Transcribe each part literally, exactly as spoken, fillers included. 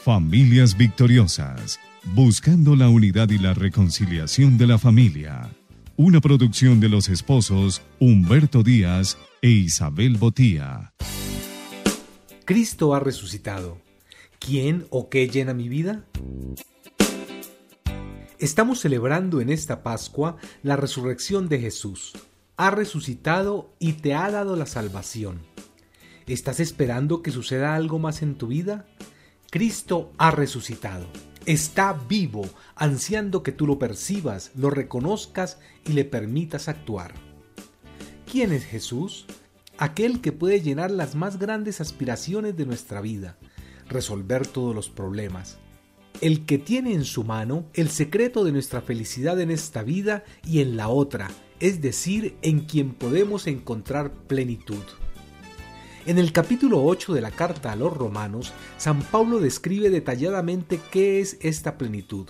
Familias Victoriosas, buscando la unidad y la reconciliación de la familia. Una producción de los esposos Humberto Díaz e Isabel Botía. Cristo ha resucitado. ¿Quién o qué llena mi vida? Estamos celebrando en esta Pascua la resurrección de Jesús. Ha resucitado y te ha dado la salvación. ¿Estás esperando que suceda algo más en tu vida? Cristo ha resucitado. Está vivo, ansiando que tú lo percibas, lo reconozcas y le permitas actuar. ¿Quién es Jesús? Aquel que puede llenar las más grandes aspiraciones de nuestra vida, resolver todos los problemas. El que tiene en su mano el secreto de nuestra felicidad en esta vida y en la otra, es decir, en quien podemos encontrar plenitud. En el capítulo ocho de la carta a los Romanos, San Pablo describe detalladamente qué es esta plenitud.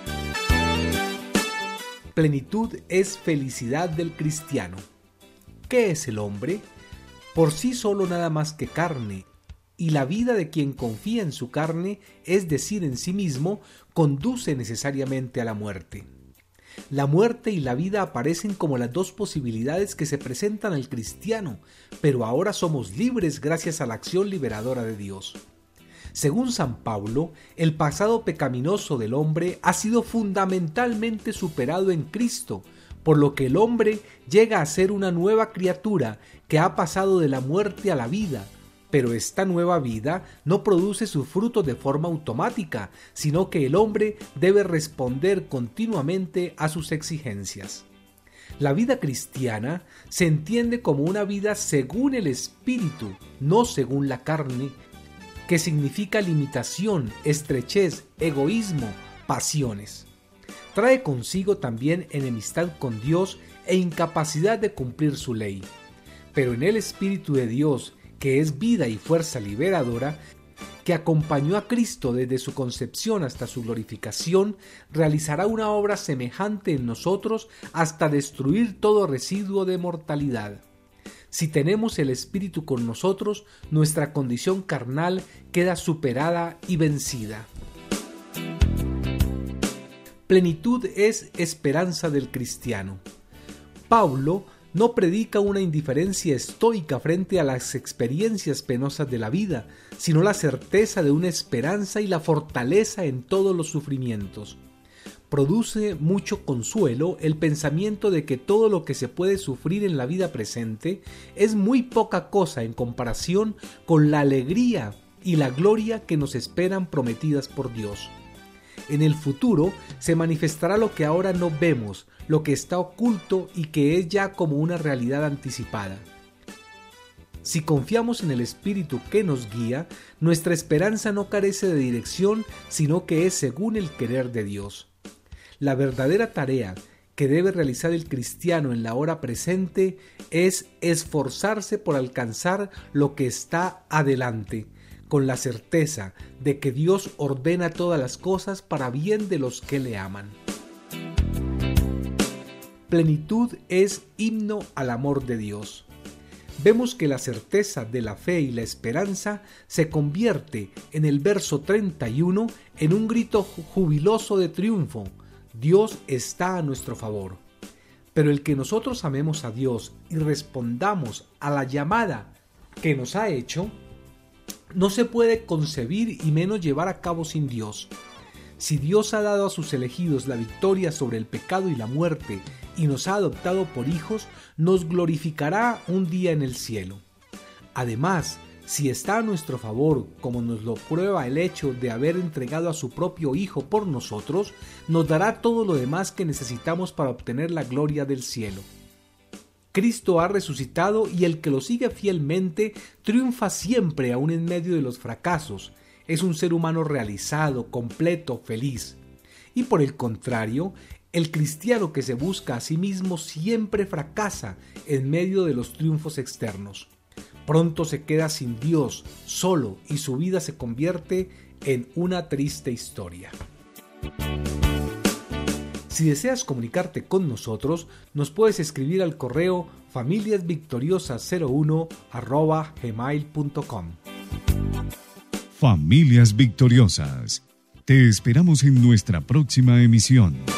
Plenitud es felicidad del cristiano. ¿Qué es el hombre? Por sí solo nada más que carne, y la vida de quien confía en su carne, es decir, en sí mismo, conduce necesariamente a la muerte. La muerte y la vida aparecen como las dos posibilidades que se presentan al cristiano, pero ahora somos libres gracias a la acción liberadora de Dios. Según San Pablo, el pasado pecaminoso del hombre ha sido fundamentalmente superado en Cristo, por lo que el hombre llega a ser una nueva criatura que ha pasado de la muerte a la vida. Pero esta nueva vida no produce sus frutos de forma automática, sino que el hombre debe responder continuamente a sus exigencias. La vida cristiana se entiende como una vida según el Espíritu, no según la carne, que significa limitación, estrechez, egoísmo, pasiones. Trae consigo también enemistad con Dios e incapacidad de cumplir su ley. Pero en el Espíritu de Dios, que es vida y fuerza liberadora, que acompañó a Cristo desde su concepción hasta su glorificación, realizará una obra semejante en nosotros hasta destruir todo residuo de mortalidad. Si tenemos el Espíritu con nosotros, nuestra condición carnal queda superada y vencida. Plenitud es esperanza del cristiano. Pablo no predica una indiferencia estoica frente a las experiencias penosas de la vida, sino la certeza de una esperanza y la fortaleza en todos los sufrimientos. Produce mucho consuelo el pensamiento de que todo lo que se puede sufrir en la vida presente es muy poca cosa en comparación con la alegría y la gloria que nos esperan prometidas por Dios. En el futuro se manifestará lo que ahora no vemos, lo que está oculto y que es ya como una realidad anticipada. Si confiamos en el Espíritu que nos guía, nuestra esperanza no carece de dirección, sino que es según el querer de Dios. La verdadera tarea que debe realizar el cristiano en la hora presente es esforzarse por alcanzar lo que está adelante, con la certeza de que Dios ordena todas las cosas para bien de los que le aman. Plenitud es himno al amor de Dios. Vemos que la certeza de la fe y la esperanza se convierte en el verso treinta y uno en un grito jubiloso de triunfo. Dios está a nuestro favor. Pero el que nosotros amemos a Dios y respondamos a la llamada que nos ha hecho, no se puede concebir y menos llevar a cabo sin Dios. Si Dios ha dado a sus elegidos la victoria sobre el pecado y la muerte y nos ha adoptado por hijos, nos glorificará un día en el cielo. Además, si está a nuestro favor, como nos lo prueba el hecho de haber entregado a su propio Hijo por nosotros, nos dará todo lo demás que necesitamos para obtener la gloria del cielo. Cristo ha resucitado y el que lo sigue fielmente triunfa siempre aún en medio de los fracasos. Es un ser humano realizado, completo, feliz. Y por el contrario, el cristiano que se busca a sí mismo siempre fracasa en medio de los triunfos externos. Pronto se queda sin Dios, solo, y su vida se convierte en una triste historia. Si deseas comunicarte con nosotros, nos puedes escribir al correo familiasvictoriosas cero uno arroba gmail punto com. Familias victoriosas. Te esperamos en nuestra próxima emisión.